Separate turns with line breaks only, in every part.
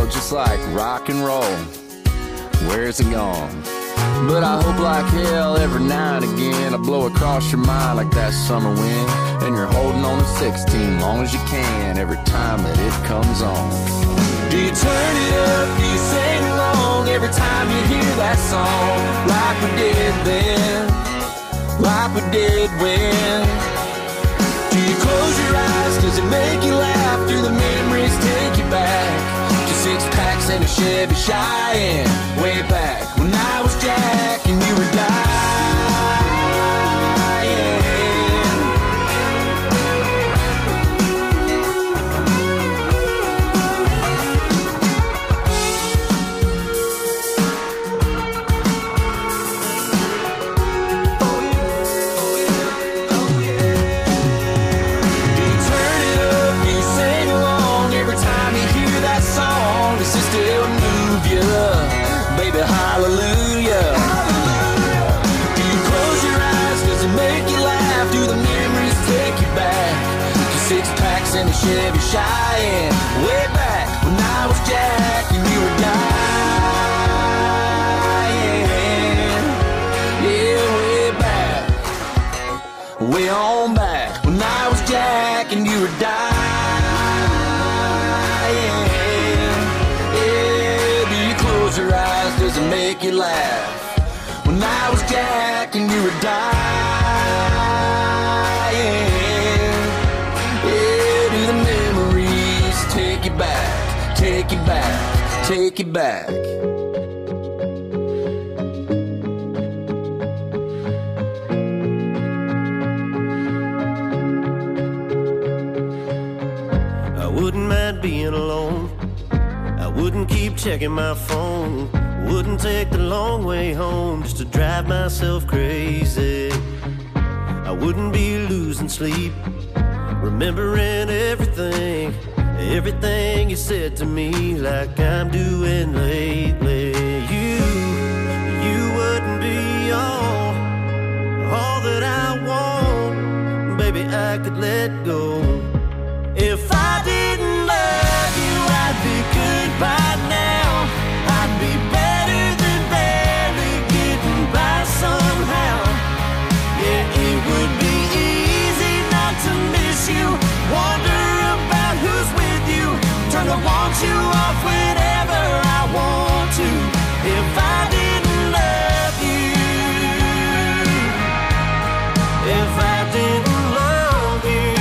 just like rock and roll. Where's it gone? But I hope like hell every now and again I blow across your mind like that summer wind, and you're holding on to 16 long as you can every time that it comes on. Do you turn it up? Do you sing along every time you hear that song? Like we did then, like we did when. Do you close your eyes? Does it make you laugh? Do the memories take you back to 6-packs and a Chevy Cheyenne, way back when I was Jack and you were dying? Does it still move you? Baby, hallelujah. Do you close your eyes? Does it make you laugh? Do the memories take you back to 6-packs and a Chevy Cheyenne, way back when I was Jack and you were dying? Yeah, way back, way on back when I was Jack and you were dying. Your eyes, does it make you laugh? When I was Jack and you were dying, yeah, do the memories take you back, take you back, take you back?
I wouldn't mind being alone. I wouldn't keep checking my phone. Wouldn't take the long way home just to drive myself crazy. I wouldn't be losing sleep, remembering everything, everything you said to me, like I'm doing lately. You wouldn't be all that I want. Baby, I could let go. If I didn't love you, I'd be good by now. I'd be better than barely getting by somehow. Yeah, it would be easy not to miss you, wonder about who's with you, turn the want you off whenever I want to. If I didn't love you, if I didn't love you,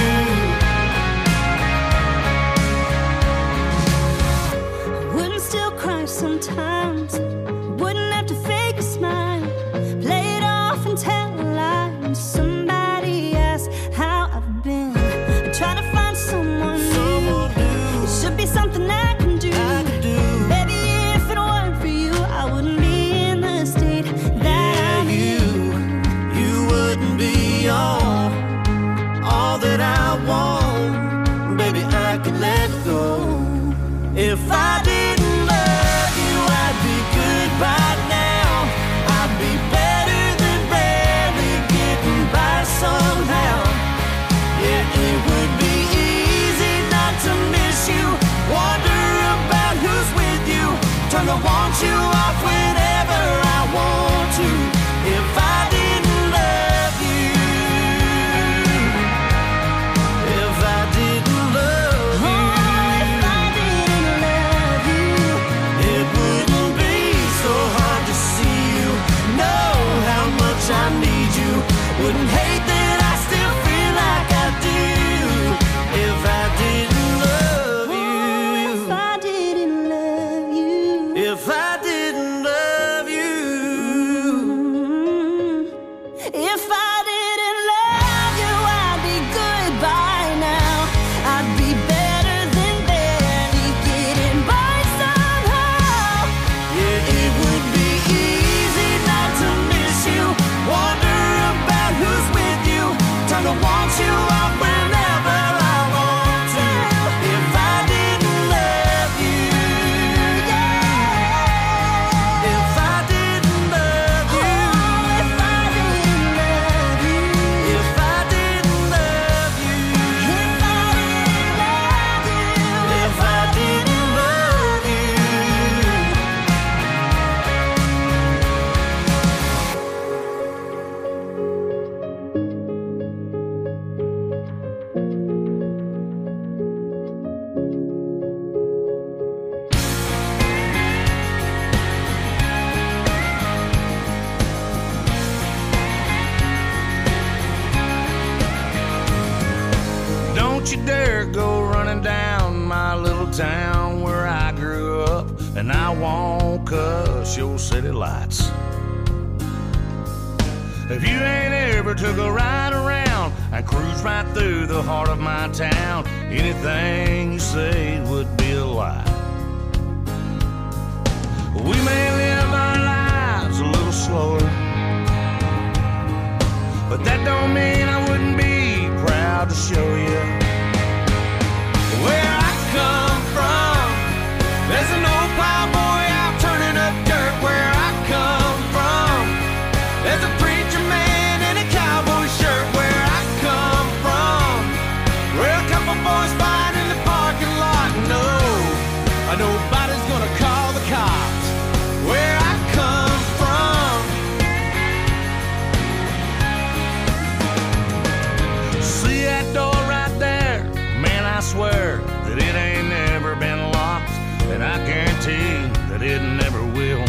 sometimes wouldn't have to fake a smile, play it off and tell a lie. When somebody asks how I've been, I'm trying to find someone new. It should be something I can do. Baby, if it weren't for you, I wouldn't be in the state that I'm in.
You wouldn't be all that I want. Baby, I could let go. If I didn't love you, I'd be good by now. I'd be better than barely getting by somehow. Yeah, it would be easy not to miss you, wonder about who's with you, turn the want you off whenever I want to. If I didn't love you, if I didn't love you,
oh, if I didn't love
don't you dare go running down my little town where I grew up, and I won't cuss your city lights. If you ain't ever took a ride around and cruise right through the heart of my town, anything you say would be a lie. We may live our lives a little slower, but that don't mean I wouldn't be proud to show you where I come from. There's an old plowboy out turning up dirt where I come from. There's a preacher man in a cowboy shirt where I come from. Where a couple boys fight in the parking lot. No, nobody's gonna call the cops where I come from. See that door right there? Man, I swear that it ain't never been locked, and I guarantee that it never will.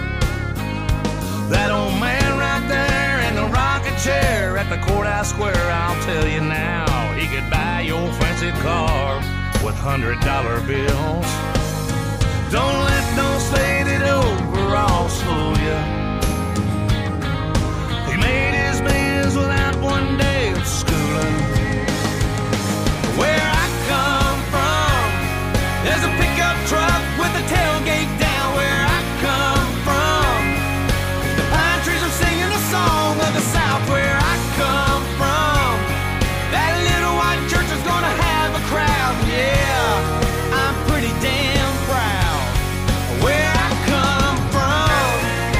That old man right there in the rocking chair at the courthouse square, I'll tell you now, he could buy your fancy car with $100 bills. Don't let those faded overalls fool you. He made his millions without one day of schooling. Where I come from, there's a pickup truck with a tailgate down where I come from. The pine trees are singing a song of the South where I come from. That little white church is gonna have a crowd, yeah, I'm pretty damn proud where I come from.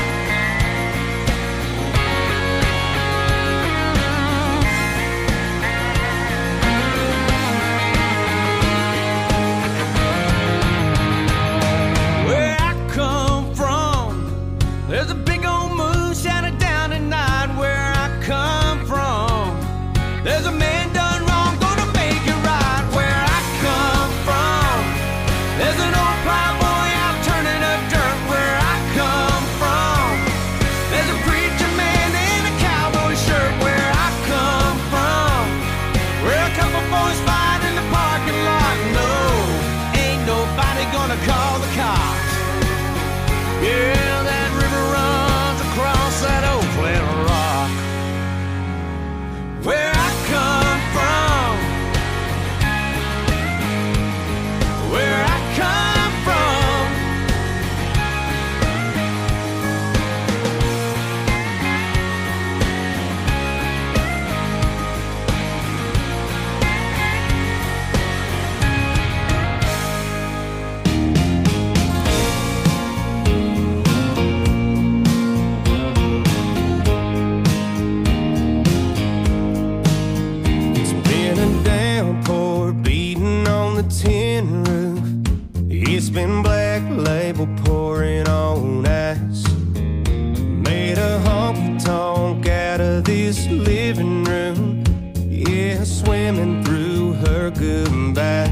Where I come from, there's a big old moon shining down at night where I come from. There's a man done wrong, gonna make it right where I come from. There's an old plowboy out turning up dirt where I come from. There's a preacher man in a cowboy shirt where I come from. Where a couple boys fight in the parking lot. No, ain't nobody gonna call the cops. Yeah, that river runs across that old flat rock. Where I come from, where I come from. It's been a downpour beating on the tin roof. It's been Black Label pouring on ice. Made a honky tonk out of this living room. Yeah, swimming through her goodbye.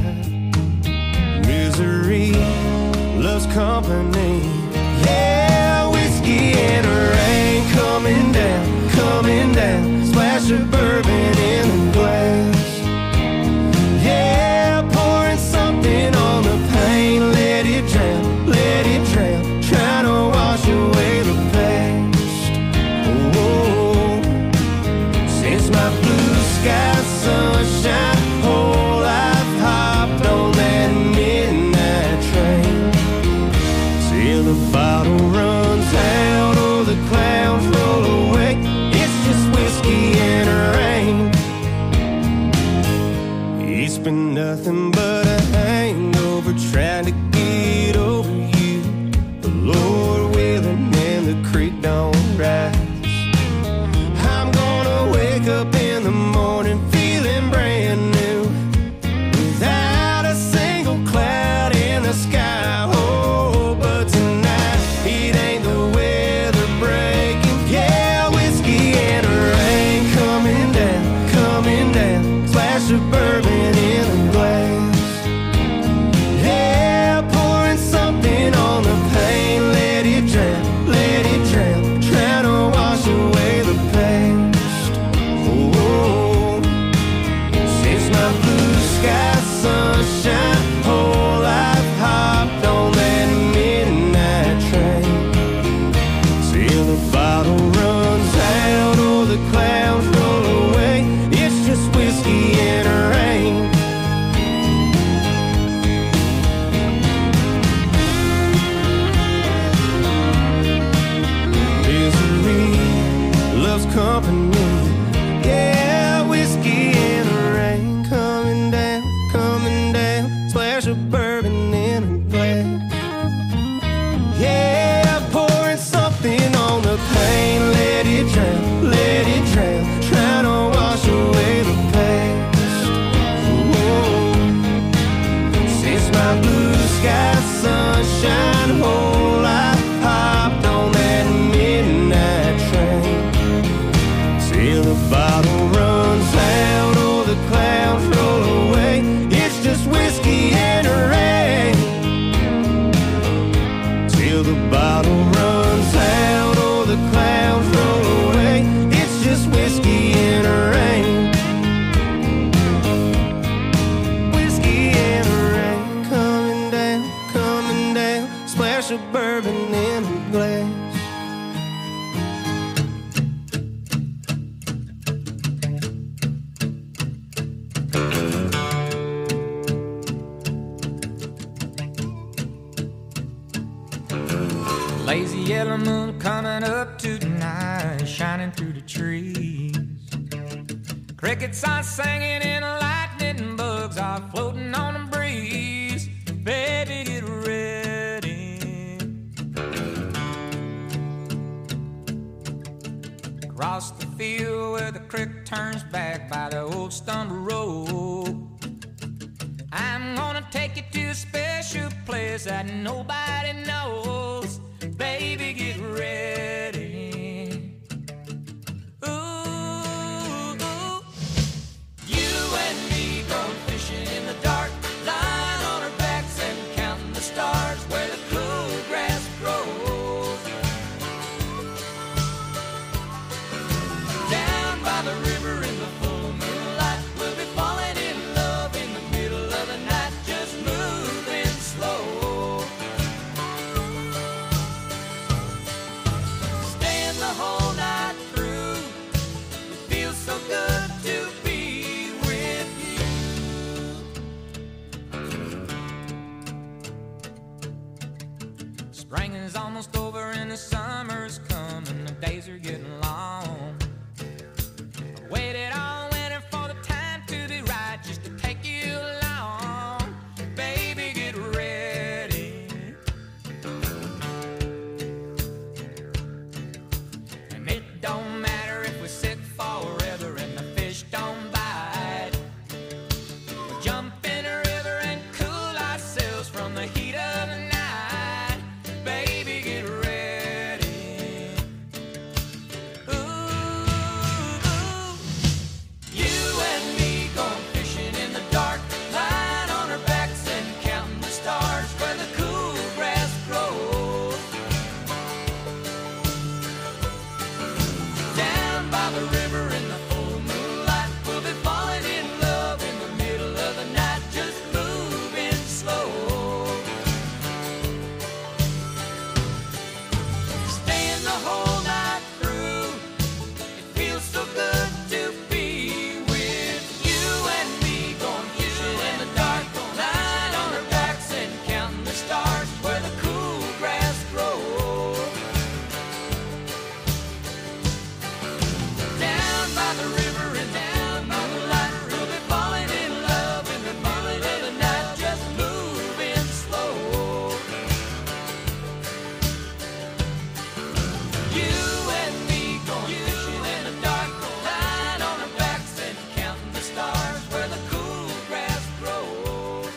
Misery loves company. Yeah, whiskey and rain coming down, coming down. Splash of bourbon in the glass. Yeah, pouring something on the pain. Let it drown, let it drown. Trying to wash away the past. Oh, since my blue sky sunshine, whole life hopped on that midnight train. Till the bottle runs out or the clouds roll away. It's just whiskey and rain. It's been nothing but a hangover trying to get over you. The Lord willing and the creek don't rise. I'm gonna wake up in the morning feeling brand new, without a single cloud in the sky. Oh, but tonight it ain't the weather breaking. Yeah, whiskey and rain coming down, coming down. Splash of bourbon in a glass.
glass of bourbon in a glass.
Lazy yellow moon coming up tonight, shining through the trees. Crickets are singing and lightning bugs are floating on the breeze. Baby, get ready. Across the field where the creek turns back by the old stumble road, I'm gonna take you to a special place that nobody knows. Baby, get ready. Ooh, you and me going fishing in the dark, lying on our backs and counting the stars where the cool grass grows. Down by the river in the full moonlight, we'll be falling in love in the middle of the night, just moving slow. The whole night through, it feels so good to be with you. Spring is almost over and the summer's coming, the days are getting long. I waited all winter for the time to be right, just to take you along. Baby, get ready. Don't matter if we sit forever and the fish don't bite. We'll jump in a river and cool ourselves from the heat of the night. Baby, get ready. Ooh, you and me going fishing in the dark, lying on our backs and counting the stars where the cool grass grows. Down by the river in the full moonlight, we'll be falling in love in the middle of the night, just moving slow. Staying the whole night through, it feels so good to be with you and me going fishing in the dark, lying on our backs and counting the stars where the cool grass grows. Down by the river and down by the light, we'll be falling in love in the middle of the night, just moving slow. You and me going fishing in the dark, lying on our backs and counting the stars where the cool grass grows.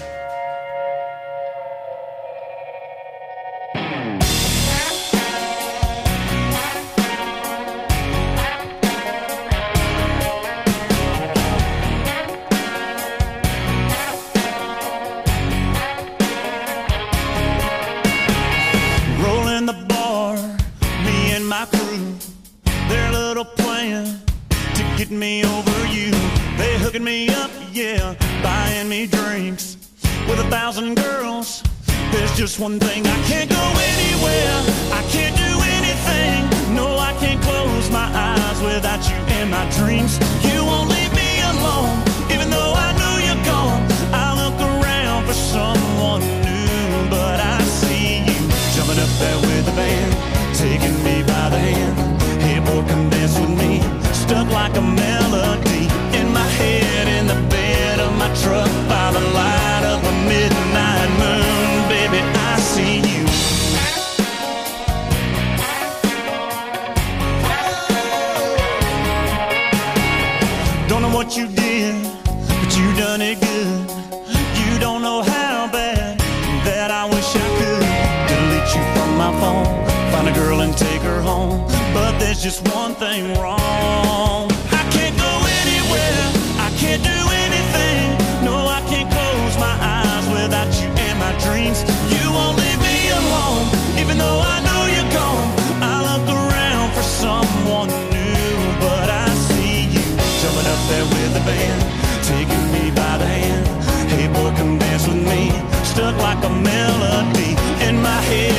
Rolling the bar, me and my crew, their little plan to get me over you. They hooking me up, yeah, buying me drinks with 1,000 girls. There's just one thing, I can't go anywhere, I can't do anything. No, I can't close my eyes without you in my dreams. You won't leave me alone, even though I know you're gone. I look around for someone new, but I see you jumping up there with the band, taking me by the hand. Hey boy, come dance with me, stuck like a melody in my head, in the bed of my truck by the light of a midnight moon. Baby, I see you. Don't know what you did, but you done it good. You don't know how bad that I wish I could delete you from my phone, find a girl and take her home. But there's just one thing wrong, I can't go anywhere, I can't do anything. No, I can't close my eyes without you in my dreams. You won't leave me alone, even though I know you're gone. I look around for someone new, but I see you jumping up there with the band, taking me by the hand. Hey boy, come dance with me, stuck like a melody in my head,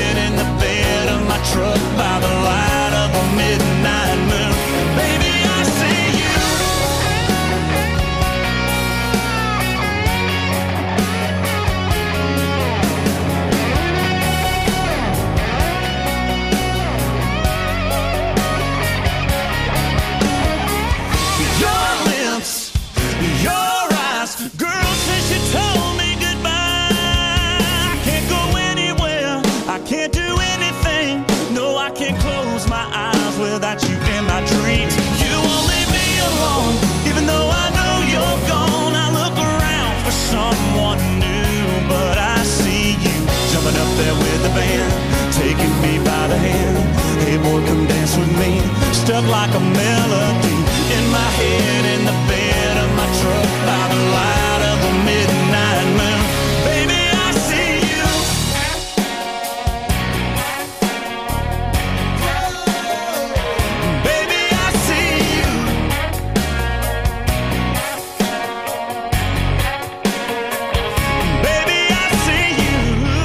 dance with me, stuck like a melody in my head, in the bed of my truck, by the light of a midnight moon. Baby, I see you. Baby, I see you. Baby, I see you.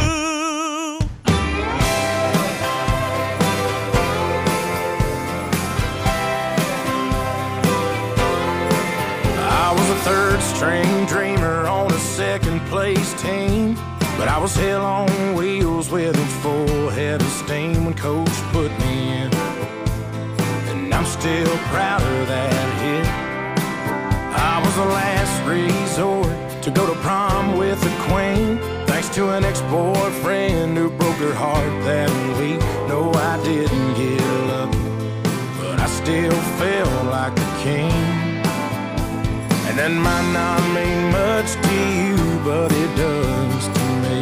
I was a third-string dreamer on a second-place team, but I was hell on wheels with a full head of steam when Coach put me in, and I'm still proud of that hit. I was the last resort to go to prom with the queen, thanks to an ex-boyfriend who broke her heart that week. No, I didn't get lucky, but I still felt like the king. And that might not mean much to you, but it does to me.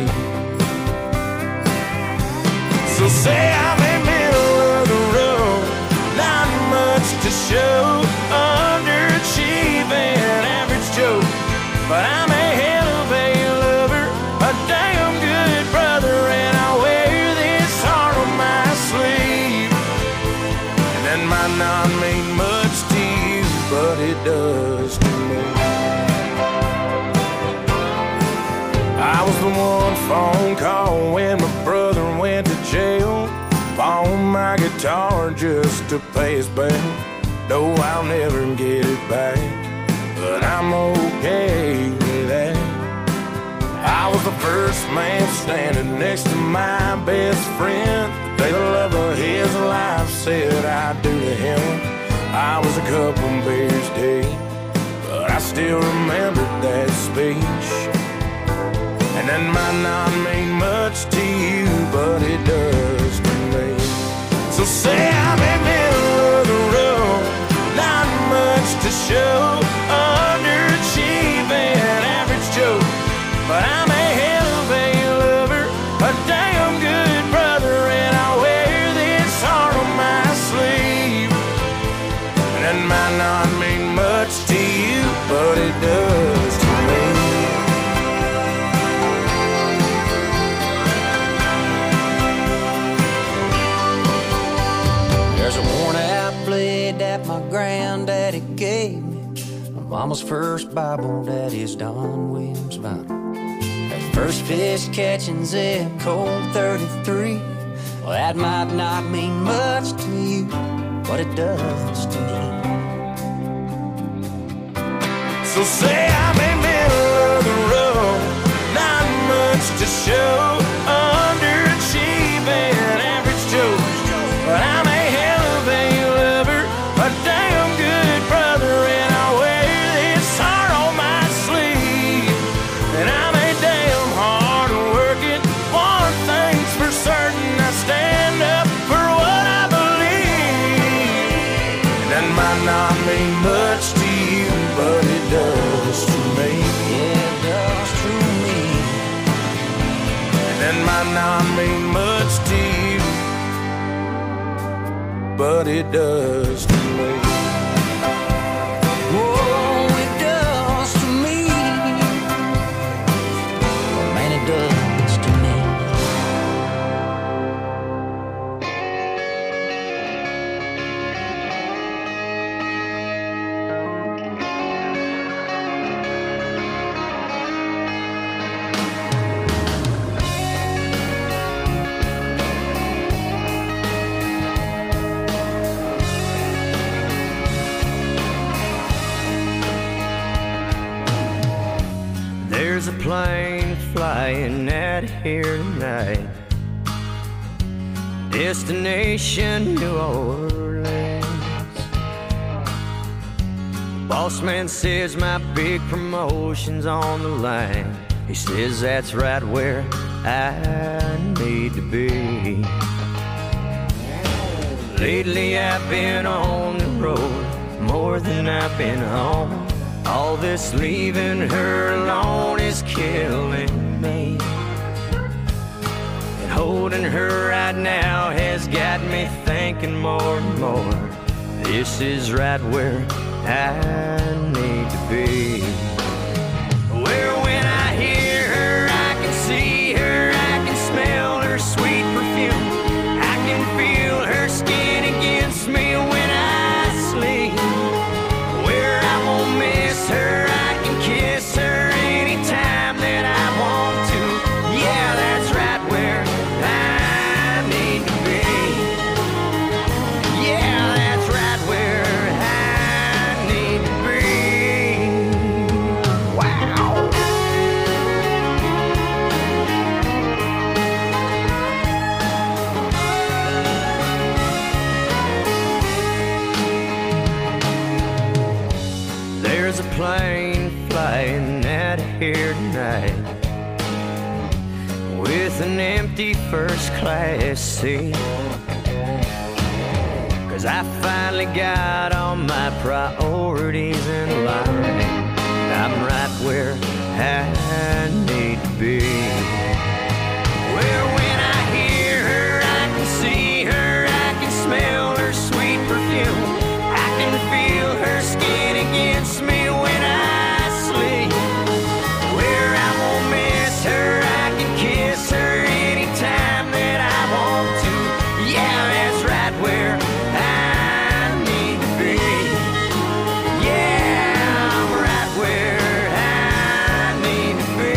So say I'm in middle of the road, not much to show, underachieving, average Joe, but I'm a hell of a lover, a damn good brother, and I wear this heart on my sleeve. And that might not mean much to you, but it does to me. I was the one phone call when my brother went to jail, pawned my guitar just to pay his bail. No, I'll never get it back, but I'm okay with that. I was the first man standing next to my best friend, the day the love of his life said I'd do to him. I was a couple beers deep, but I still remember that speech. And that might not mean much to you, but it does to me. So say I'm in middle of the road, not much to show, underachieving, average Joe, but I'm a hell of a lover, a damn good brother, and I wear this heart on my sleeve. And that might not mean much to you, but it does to me.
There's a worn-out blade that my granddaddy gave me, my mama's first Bible, daddy's Don Williams vinyl. That first fish catching zip code 33. Well, that might not mean much to you, but it does to me.
So say I'm in middle of the road, not much to show, underachieving, average Joe, but I'm a hell of a lover, a damn good brother, and I wear this heart on my sleeve. And I'm a damn hard working, one thing's for certain, I stand up for what I believe. And that might not mean much to you, but it does to me.
Yeah, it does to me.
And that might not mean much to you, but it does to me.
Oh, it does to me. Oh, man, it does to me.
There's a plane flying out of here tonight, destination New Orleans. Boss man says my big promotion's on the line. He says that's right where I need to be. Lately I've been on the road more than I've been home. All this leaving her alone is killing me. And
holding her right now has got me thinking more and more. This is right where I need to be. Where when I hear her, I can see her, I can smell her sweet perfume. I can feel her skin against me when I sleep. Where I won't miss her, I can kiss her anytime that I want to. Yeah, that's right where I need to be. Yeah, that's right where I need to be. Wow. There's a plane flying out of here tonight with an empty first class seat. 'Cause I finally got all my priorities in line. I'm right where I need to be. Where when I hear her, I can see her, I can smell her sweet perfume. I can feel her skin against me when I sleep. Where I won't miss her, I can kiss her anytime that I want to. Yeah, that's right where I need to be. Yeah, I'm right where I need to be.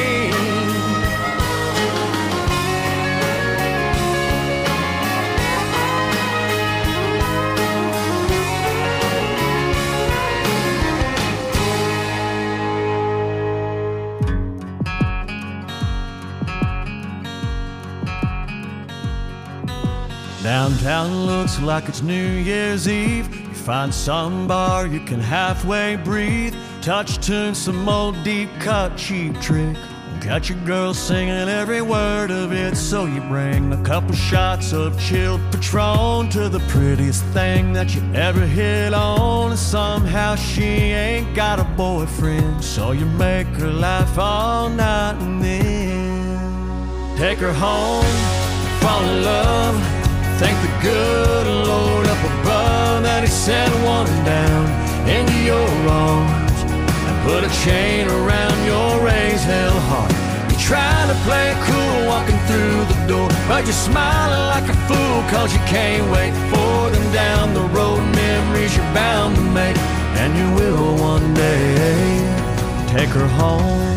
Downtown looks like it's New Year's Eve. You find some bar you can halfway breathe. Touch tune, some old deep cut cheap trick. Got your girl singing every word of it. So you bring a couple shots of chilled Patron to the prettiest thing that you ever hit on. And somehow she ain't got a boyfriend, so you make her laugh all night and then take her home, fall in love. Thank the good Lord up above that he sent one down into your arms and put a chain around your raised hell heart. You're trying to play it cool walking through the door, but you're smiling like a fool 'cause you can't wait for them down the road. Memories you're bound to make, and you will one day take her home.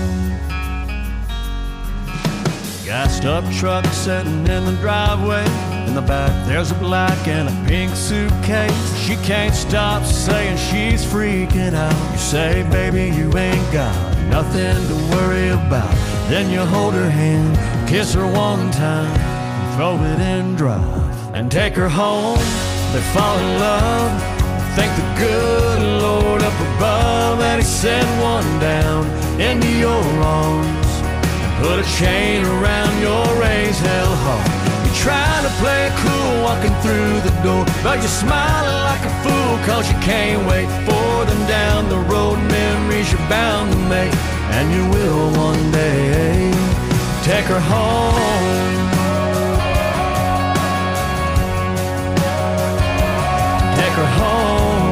Gassed up truck sitting in the driveway. In the back there's a black and a pink suitcase. She can't stop saying she's freaking out. You say, baby, you ain't got nothing to worry about. Then you hold her hand, kiss her one time, and throw it in drive and take her home. They fall in love. Thank the good Lord up above that he sent one down into your arms. Put a chain around your raised hell heart. You're trying to play it cool walking through the door, but you're smiling like a fool 'cause you can't wait for them down the road. Memories you're bound to make, and you will one day take her home. Take her home.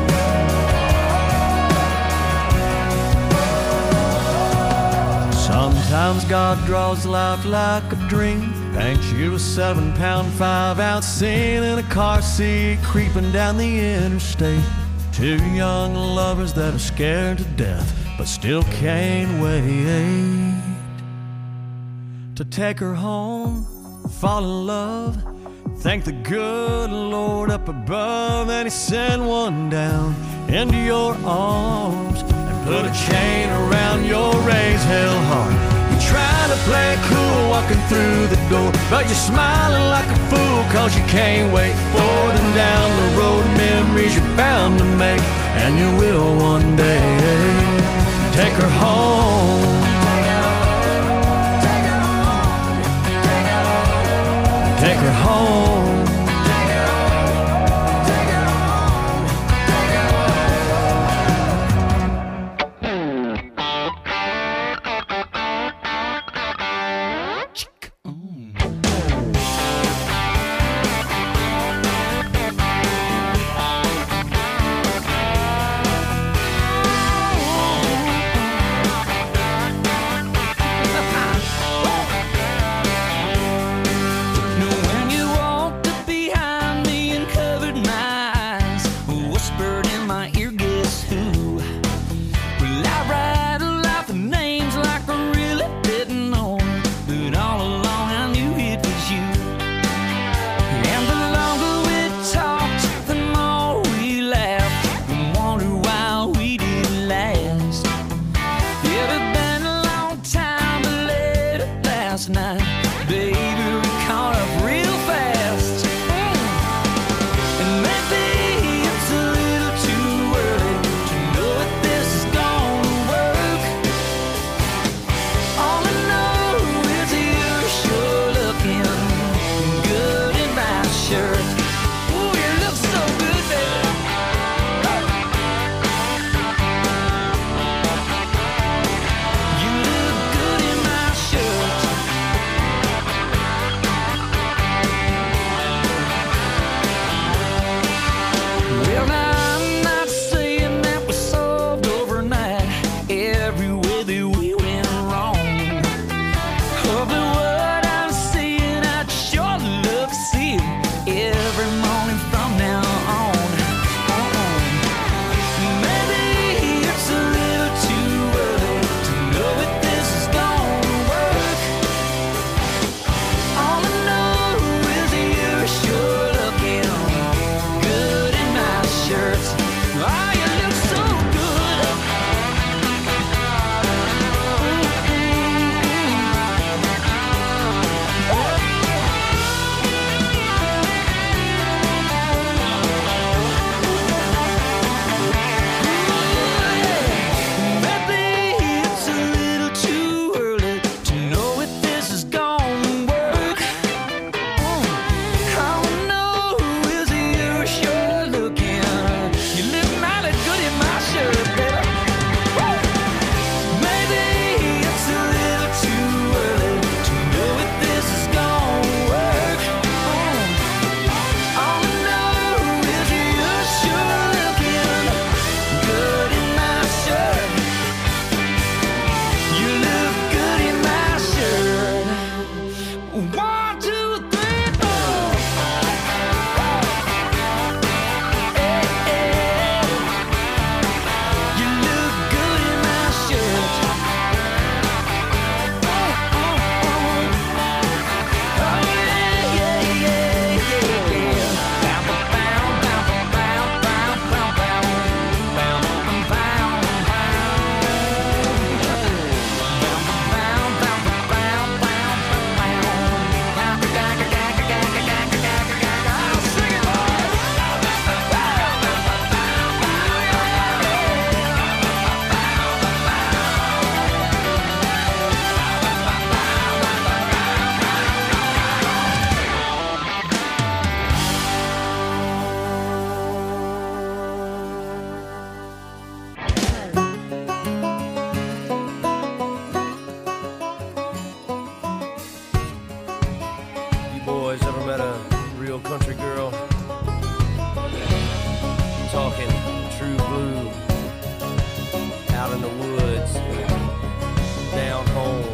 Sometimes God draws life like a dream, paints you a 7-pound 5-ounce scene in a car seat creeping down the interstate. Two young lovers that are scared to death but still can't wait to take her home, fall in love. Thank the good Lord up above that he sent one down into your arms and put a chain around your raised hell heart. You're trying to play it cool walking through the door, but you're smiling like a fool 'cause you can't wait for them down the road. Memories you're bound to make, and you will one day take her home. Take her home.
boys ever met a real country girl? Talking true blue, out in the woods, down home,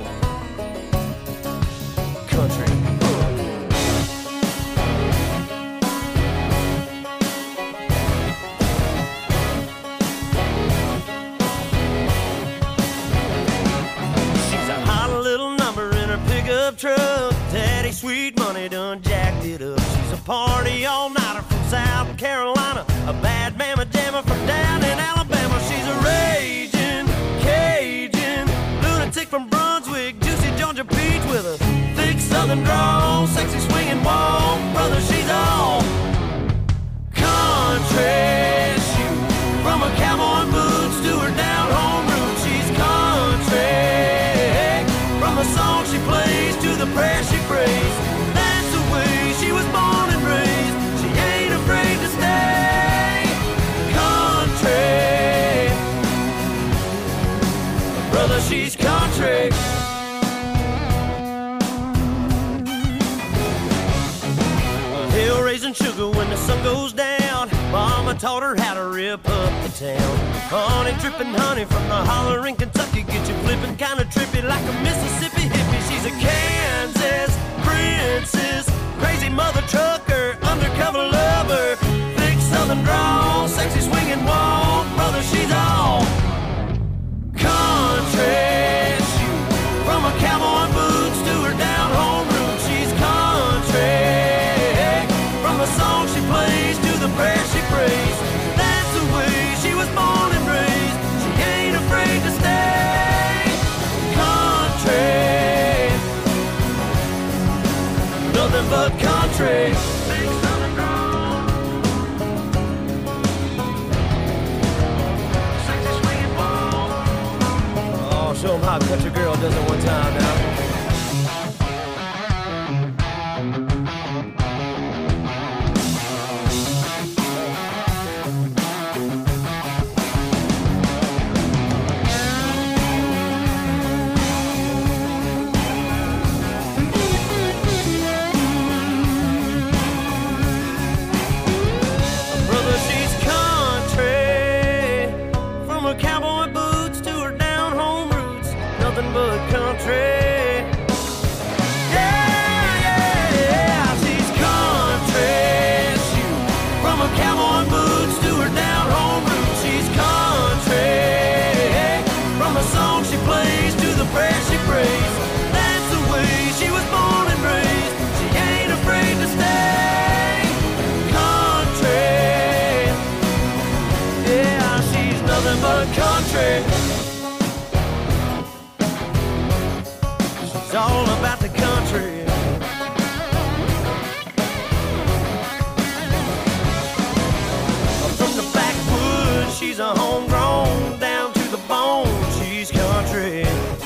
country. She's a hot little number in her pickup truck. Daddy Sweet Money done jacked it up. She's a party all-nighter from South Carolina, a bad mama jammer from down in Alabama. She's a raging Cajun lunatic from Brunswick, juicy Georgia peach with a thick southern drawl, sexy swinging walk. Brother, she's all country. Shoot, from her cowboy boots to her down-home roots, she's country. From the song she plays to the prayer she prays, that's the way she was born and raised. She ain't afraid to stay country. Brother, she's country. Hill raising sugar when the sun goes down. Mama taught her how to rip up the town. Honey dripping honey from the holler in Kentucky, get you flipping kinda trippy like a Mississippi hippie. She's a Kansas princess, crazy mother trucker, undercover lover, thick southern drawl, sexy swinging walk. Brother, she's all country. Shoot, from her cowboy boots to her down-home roots, she's country. From the song she plays to the prayer she prays, that's the way she was born and raised. She ain't afraid to stay country. Nothing but country. Big southern drawl, sexy swinging walk. Oh, show 'em how a country girl does it one time now. Brother, she's country. From her cowboy boots to her down-home roots, nothing but country. Yeah, yeah, yeah, she's country. Shoot, from her cowboy boots to her down-home roots, she's country. From the song she plays to the prayer she prays, that's the way she was born and raised. She ain't afraid to stay country. Yeah, she's nothing but country. She's all about the country. From the backwoods, she's a homegrown, down to the bone, she's country.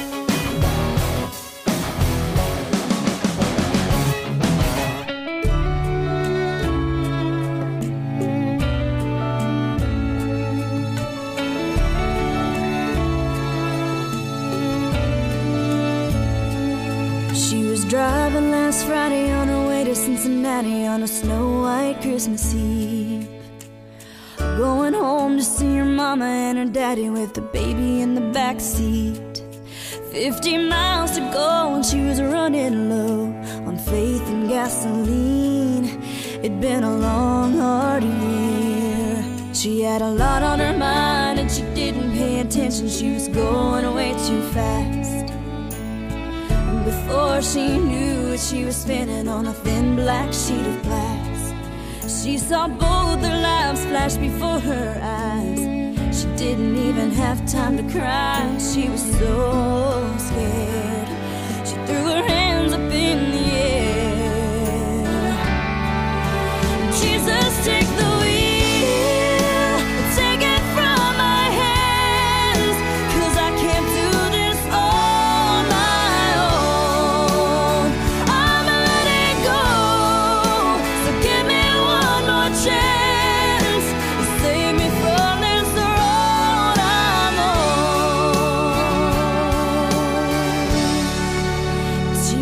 She was driving last Friday on her way to Cincinnati on a snow-white Christmas Eve, going home to see her mama and her daddy with the baby in the back seat. 50 miles to go and she was running low on faith and gasoline. It'd been a long, hard year. She had a lot on her mind and she didn't pay attention. She was going way too fast. Before she knew it, she was spinning on a thin black sheet of glass. She saw both their lives flash before her eyes. She didn't even have time to cry. She was so scared. She threw her hands up in the air. Jesus, take the wheel, take it from my hands, 'cause I can't do this on my own. I'm letting go, so give me one more chance to save me from this road I'm on.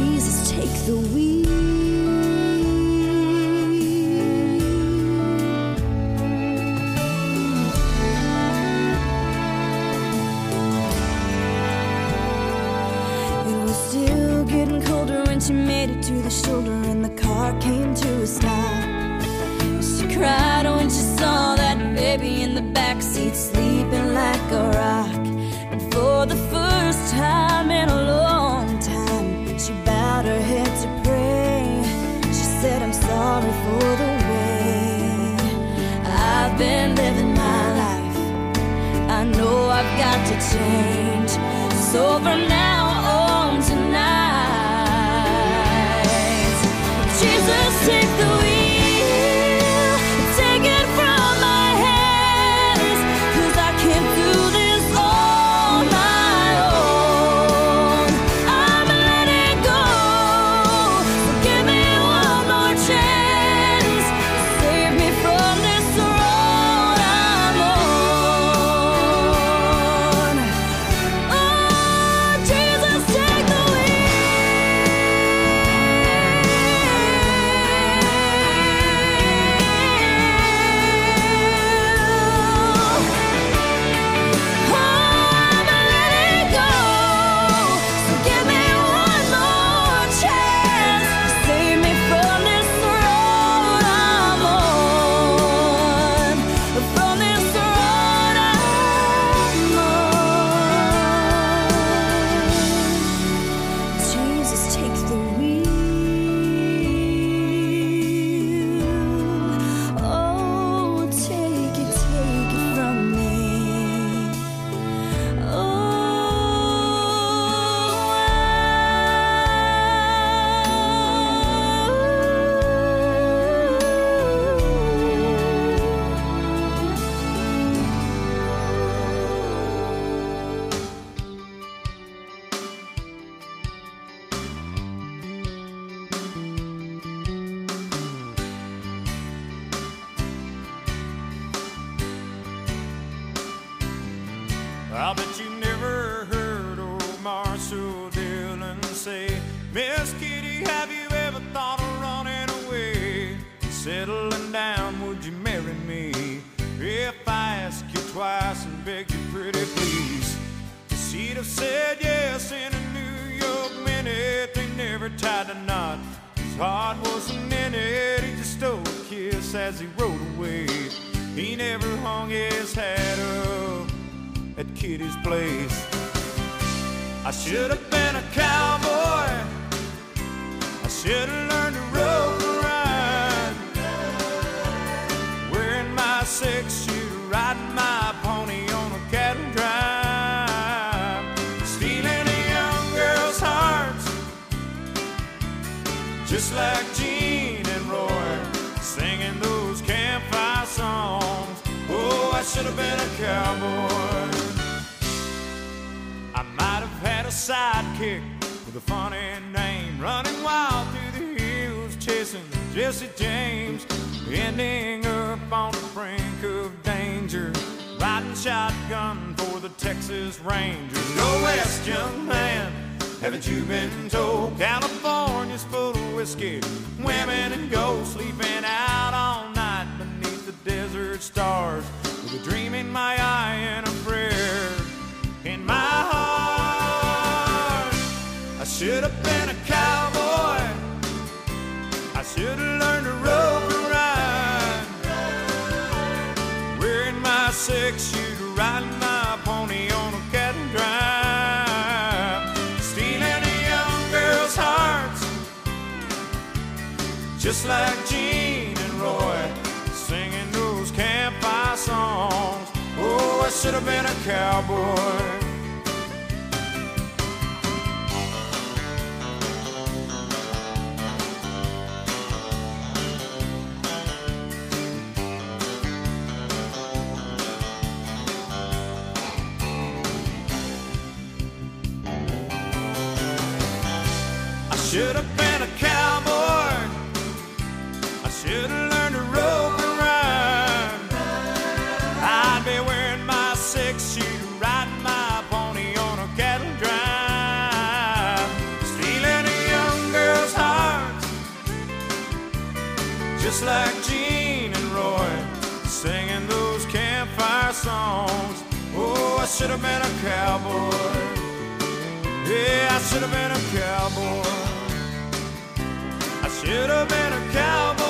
when the car came to a stop. She cried when she saw that baby in the backseat sleeping like a rock. And for the first time in a long time, she bowed her head to pray. She said, I'm sorry for the way I've been living my life. I know I've got to change. So from now on tonight, Jesus, take the wheel, take it from my hands, 'cause I can't do this on my own. I'm letting go, so give me one more chance, save me from this road I'm on. Oh, Jesus, take the
I bet you never heard old Marshall Dillon say, Miss Kitty, have you ever thought of running away? Settling down, would you marry me? If I ask you twice and beg you pretty please. She'd have said yes in a New York minute. They never tied a knot, his heart wasn't in it. He just stole a kiss as he rode away. He never hung his hat up at Kitty's place. I should have been a cowboy, I should have learned to rope and ride, wearing my six-shooter, riding my pony on a cattle drive, stealing a young girl's hearts, just like Gene and Roy, singing those campfire songs. Oh, I should have been a cowboy. I might have had a sidekick with a funny name, running wild through the hills, chasing Jesse James, ending up on the brink of danger, riding shotgun for the Texas Rangers. Go west, young man, haven't you been told? California's full of whiskey, women and gold, sleeping out all night beneath the desert stars, with a dream in my eye and a prayer in my heart. I should have been a cowboy, I should have learned to rope and ride, wearing my six-shooter, riding my pony on a cattle drive, stealing a young girl's hearts, just like Gene and Roy, singing those campfire songs. Oh, I should have been a cowboy. I should have been a cowboy, I should have learned to rope and ride, I'd be wearing my six-shooter, riding my pony on a cattle drive, stealing a young girl's heart, just like Gene and Roy, singing those campfire songs. Oh, I should have been a cowboy. Yeah, I should have been a cowboy. I should have been a cowboy.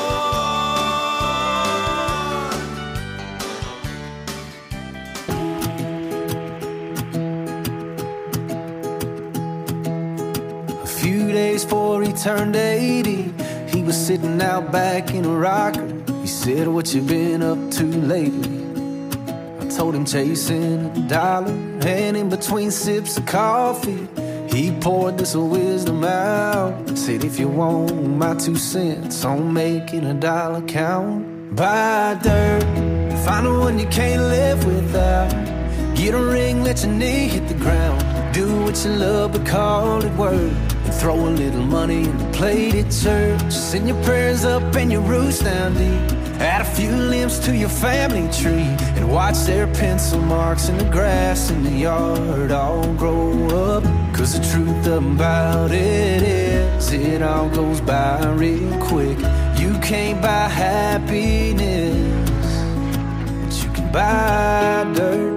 A few days before he turned 80, he was sitting out back in a rocker. He said, "What you been up to lately?" I told him chasing a dollar, and in between sips of coffee, he poured this wisdom out. Said, "If you want my 2 cents on making a dollar count, buy dirt, find the one you can't live without. Get a ring, let your knee hit the ground. Do what you love, but call it work. And throw a little money in the plate at church. Send your prayers up and your roots down deep. Add a few limbs to your family tree, and watch their pencil marks in the grass in the yard all grow up. Cause the truth about it is, it all goes by real quick. You can't buy happiness, but you can buy dirt."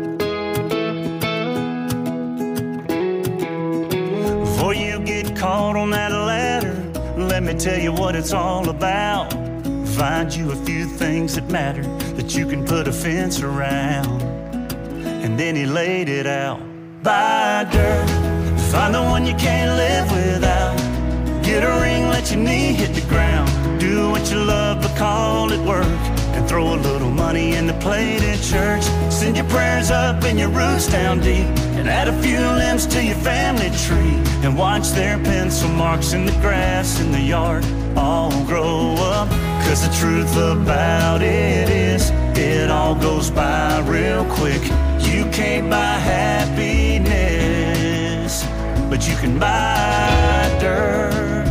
Before you get caught on that ladder, let me tell you what it's all about. Find you a few things that matter that you can put a fence around. And then he laid it out. Buy dirt, find the one you can't live without. Get a ring, let your knee hit the ground. Do what you love, but call it work. And throw a little money in the plate at church. Send your prayers up and your roots down deep. And add a few limbs to your family tree. And watch their pencil marks in the grass in the yard all grow up. Cause the truth about it is, it all goes by real quick. You can't buy happiness, but you can buy dirt.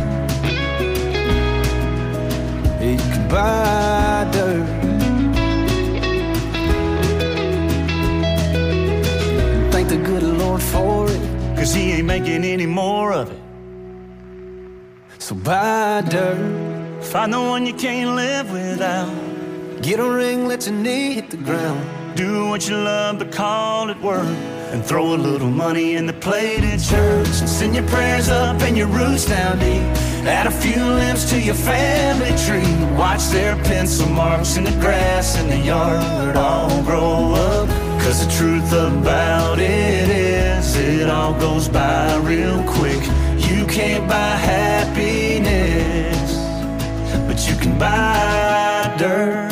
You can buy dirt. And thank the good Lord for it,
cause he ain't making any more of it.
So buy dirt,
find the one you can't live without.
get a ring, let your knee hit the ground.
Do what you love, but call it work. And throw a little money in the plate at church. And send your prayers up and your roots down deep. Add a few limbs to your family tree. Watch their pencil marks in the grass in the yard all grow up. Cause the truth about it is, it all goes by real quick. You can't buy happiness, but you can buy dirt.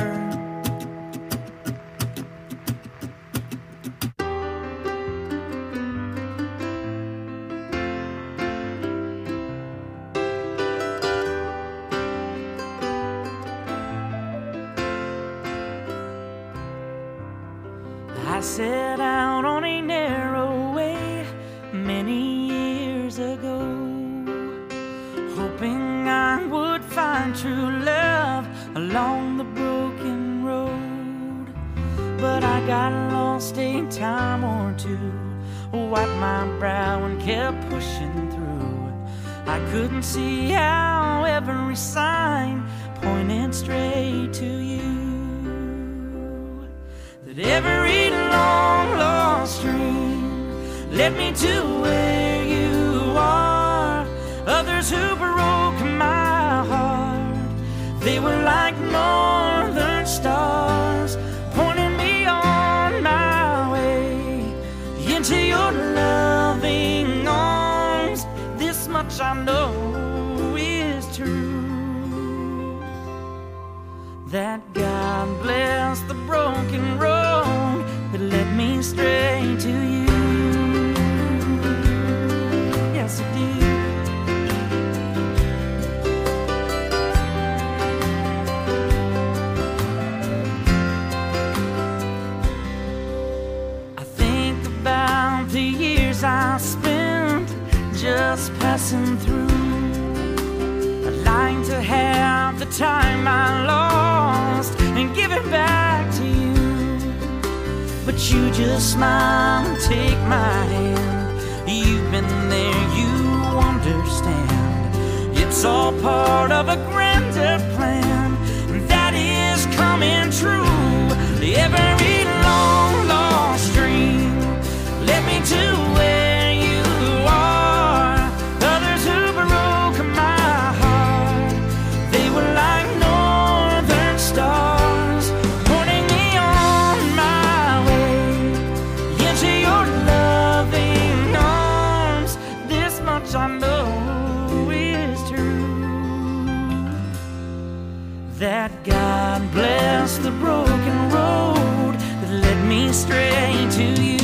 I set out on a narrow way many years ago, hoping I would find true love along the broken road. But I got lost a time or two, wiped my brow and kept pushing through. I couldn't see how every sign pointed straight to you. That every long lost dream led me to where you are. Others who broke my heart, they were like northern stars, pointing me on my way into your loving arms. This much I know is true, that God bless the broken road that led me straight to you. Yes, it did. I think about the years I spent just passing through. I'd like to have the time I lost and give it back to you. But you just smile and take my hand. You've been there, you understand. It's all part of a grander plan that is coming true. Every long lost dream led me to where you are. Others who broke my heart, that God bless the broken road that led me straight to you.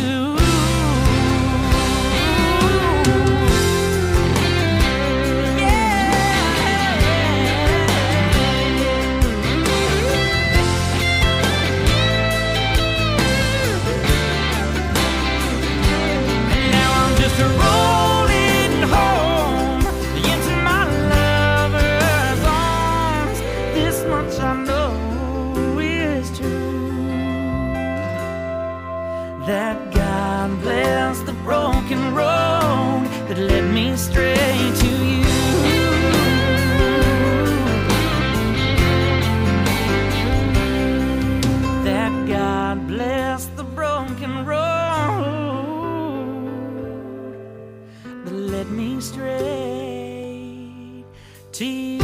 Rolling home into my lover's arms. This much I know is true, that God bless the broken road that led me straight to you. That God bless the broken road led me straight to you.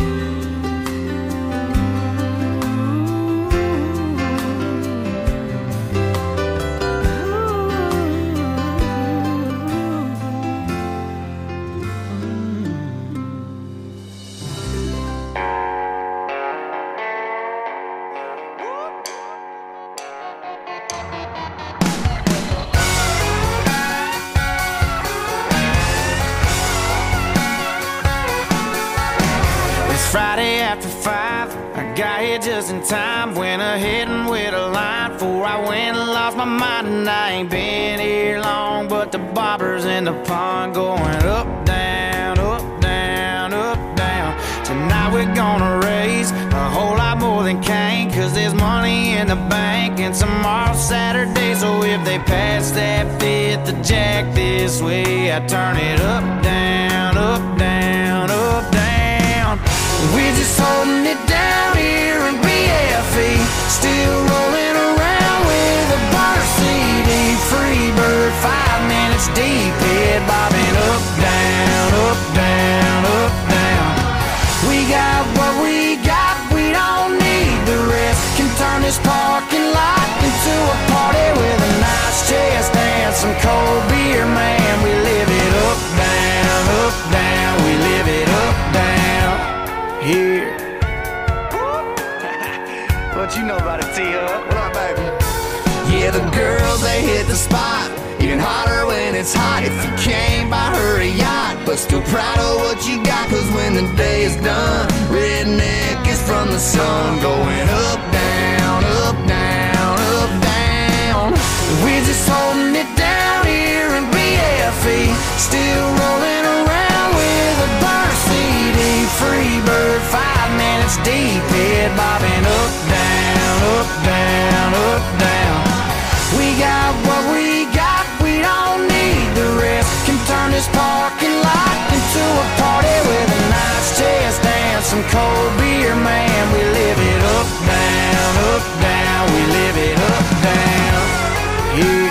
Friday after 5, I got here just in time. Went ahead and with a line before I went and lost my mind. And I ain't been here long, but the bobbers in the pond going up, down, up, down, up, down. Tonight we're gonna raise a whole lot more than Cain, 'cause there's money in the bank and tomorrow's Saturday. So if they pass that fifth of Jack this way, I turn it up, down, up, down, up, down. We're just holding it down here in BFE, still rolling around with a bar CD. Free bird, 5 minutes deep, head bobbing up, down, up, down, up, down. We got what we got, we don't need the rest. Can turn this parking lot into a party with a nice chest and some cold beer, man. We live it up, down, we live it up, down. Here. What you know about it, T-Hub? What up, baby? Yeah, the girls, they hit the spot. Even hotter when it's hot. If you came by her a yacht, but still proud of what you got. 'Cause when the day is done, redneck is from the sun. Going up, down, up, down, up, down. We're just holding it down here in BFE, still rolling around with a burn CD. Free bird, 5 minutes deep, head bobbing up, down, up, down, up, down. We got what we got, we don't need the rest. Can turn this parking lot into a party with a nice chest and some cold beer, man. We live it up, down, we live it up, down. Yeah.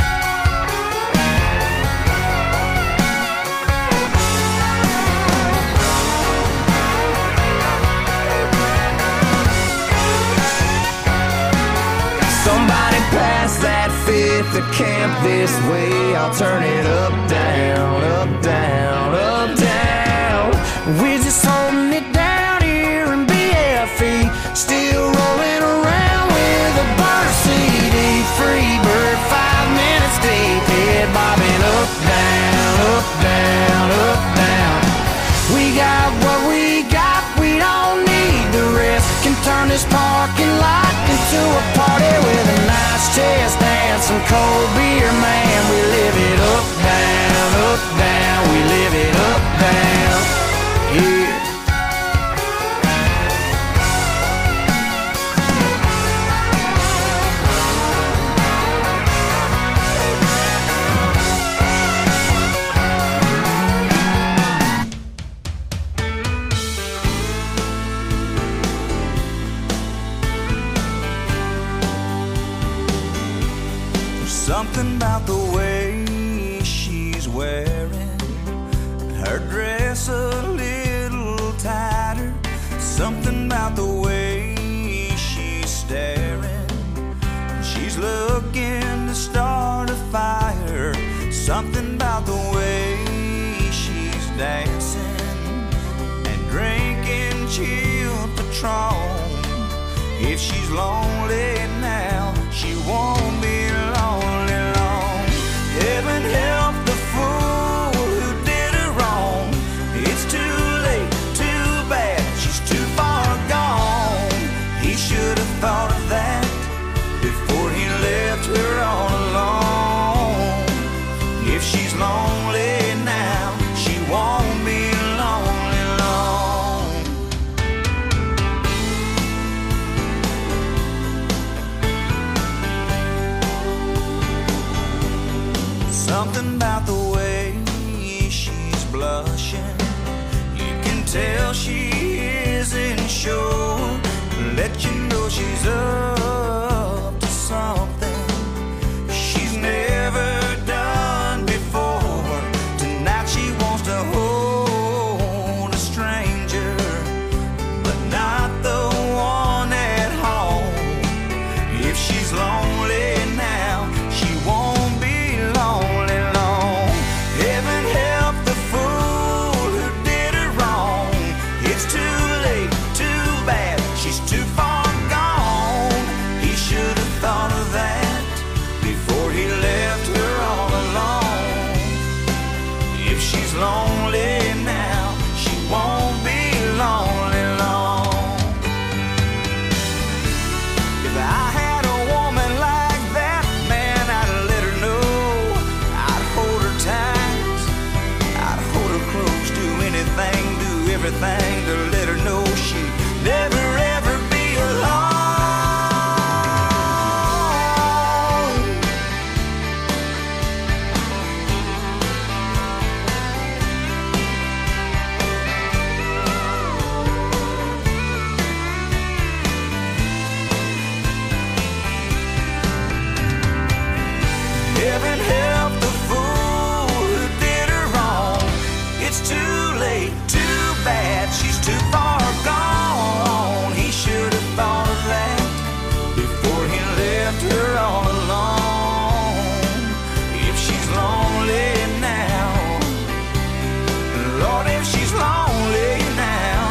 Somebody pass that fifth to camp this way. I'll turn it up, down, up, down, up, down. We're just holding it down here in BFE, still rolling around with a bar CD. Free bird, 5 minutes deep, head bobbing up, down, up, down, up, down. We got what we got, we don't need the rest. Can turn this parking lot into a party with a nice chest and some cold beer, man. We live it up, down, we live it up, down, yeah.
Something about the way she's wearing her dress a little tighter. Something about the way she's staring. She's looking to start a fire. Something about the way she's dancing and drinking chilled Patron. If she's lonely now, she won't be lonely long. Heaven help the fool who did her wrong. It's too late, too bad, she's too far gone. He should have thought of that before he left her all alone. If she's lonely now, she won't be lonely long. Something about the way she's blushing, you can tell she isn't sure. Let you know she's up to something she's never done before. Tonight she wants to hold a stranger, but not the one at home. If she's lonely now, she won't be lonely long. Heaven help the fool who did her wrong. It's too late, too bad, she's too far gone. He should have thought of that before he left her all alone. If she's lonely now, she won't be lonely long. If I had a woman like that, man, I'd let her know. I'd hold her tight, I'd hold her close, do anything, do everything to let her know she'd never ever be alone. Heaven help the fool who did her wrong. It's too late, too bad, she's too far gone. He should have thought of that before he left her all alone. If she's lonely now, Lord, if she's lonely now,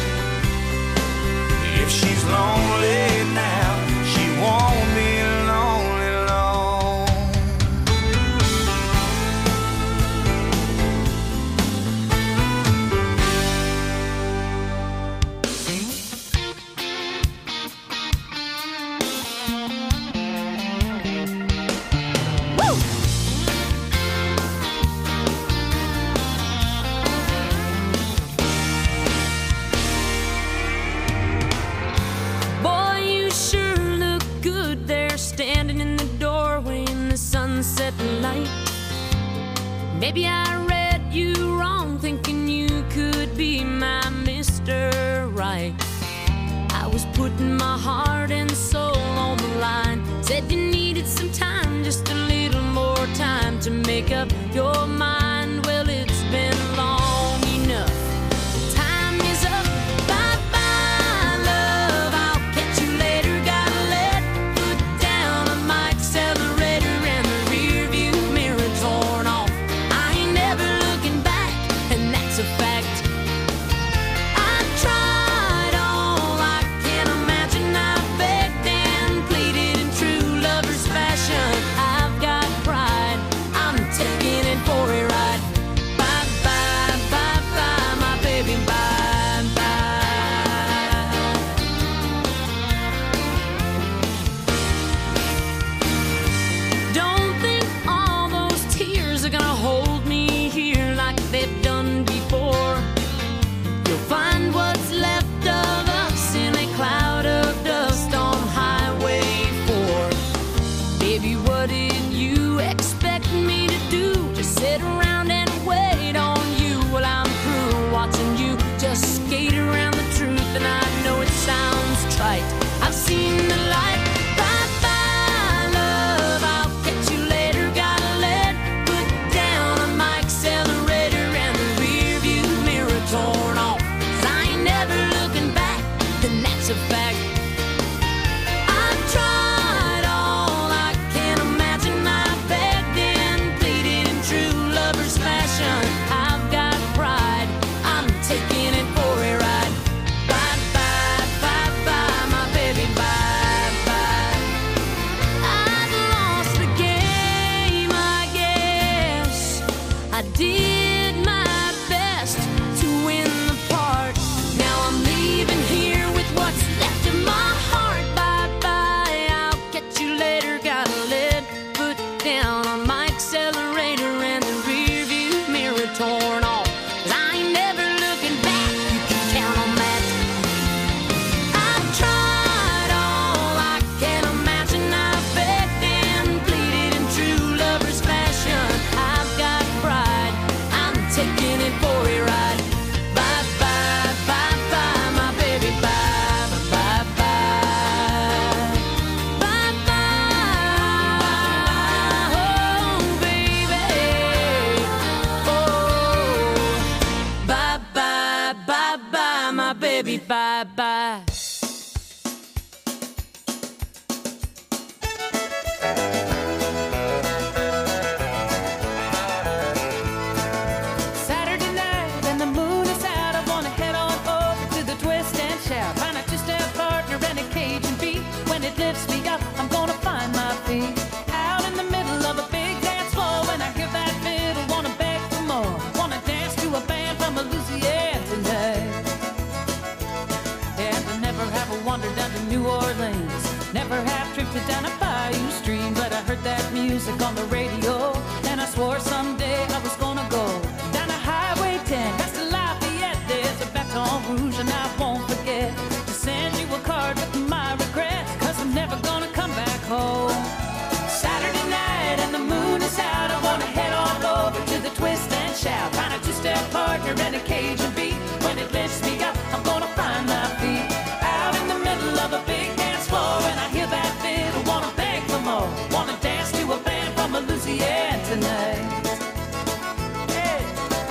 if she's lonely now, she won't be lonely long.
Boy, you sure look good there, standing in the doorway in the sunset light. Maybe I read you wrong, thinking you could be my Mr. Right. I was putting my heart and soul on the line. Said you needed some time, just a little more time to make up your mind. Well, it's been long enough. Time is up. Bye-bye, love. I'll catch you later. Gotta let foot down on my accelerator and the rear view mirror torn off. I ain't never looking back, and that's a fact. I tried all I can imagine. I begged and pleaded in true lover's fashion. I've got pride, I'm taking it for a ride. Bye-bye, bye-bye, my baby, bye-bye. Don't think all those tears are gonna hold me here like they've done before. You'll find what's left of us in a cloud of dust on Highway 4. Baby, what did you expect me to do? Just sit around and wait on you while I'm through watching you just skate around the truth. And I know it sounds trite, I've seen the light. Bye-bye, love, I'll catch you later. Gotta let foot down on my accelerator and the rear view mirror torn off. 'Cause I ain't never looking back, and that's a fact. I tried all I can imagine. I begged and pleaded in true lover's fashion. I've got pride, I'm taking it for a ride. Bye-bye, bye-bye, my baby, bye.
Never have I wandered down to New Orleans. Never have drifted down a bayou stream. But I heard that music on the radio, and I swore someday I was gonna go down a Highway 10, past the Lafayette. There's a Baton Rouge, and I won't forget to send you a card with my regrets, 'cause I'm never gonna come back home. Saturday night and the moon is out, I wanna head on over to the Twist and Shout. Find a two-step partner and a Cajun beat. When it lifts me up, I'm gonna find my feet out in the middle of a big dance floor. And I hear that fiddle, wanna beg for more, wanna dance to a band from Louisiana tonight. Hey.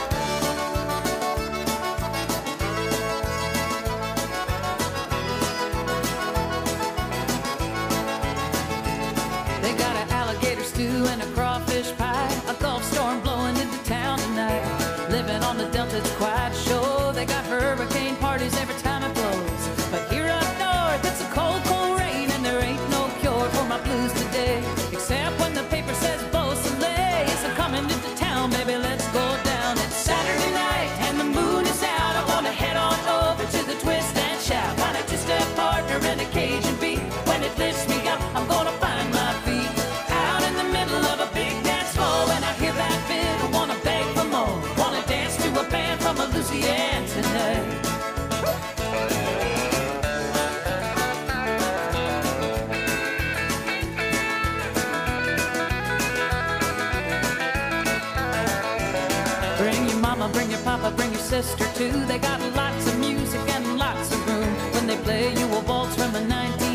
They got an alligator stew and a crawfish pie, a Gulf storm blowing into town tonight. Living on the Delta, it's quite sure. They got hurricane parties every time it blows. But here up north, it's a cold, cold rain, and there ain't no cure for my blues today. Except when the paper says Beau Soleil is coming into town, baby, let's go down. It's Saturday night and the moon is out. I wanna head on over to the Twist and Shout. Find a two-step partner and a Cajun beat. When it lifts me up, I'm gonna find my feet out in the middle of a big dance floor. And I hear that fiddle, wanna beg for more, wanna dance to a band from Louisiana tonight. Bring your mama, bring your papa, bring your sister too. They got lots of music and lots of room. When they play you a waltz from the 19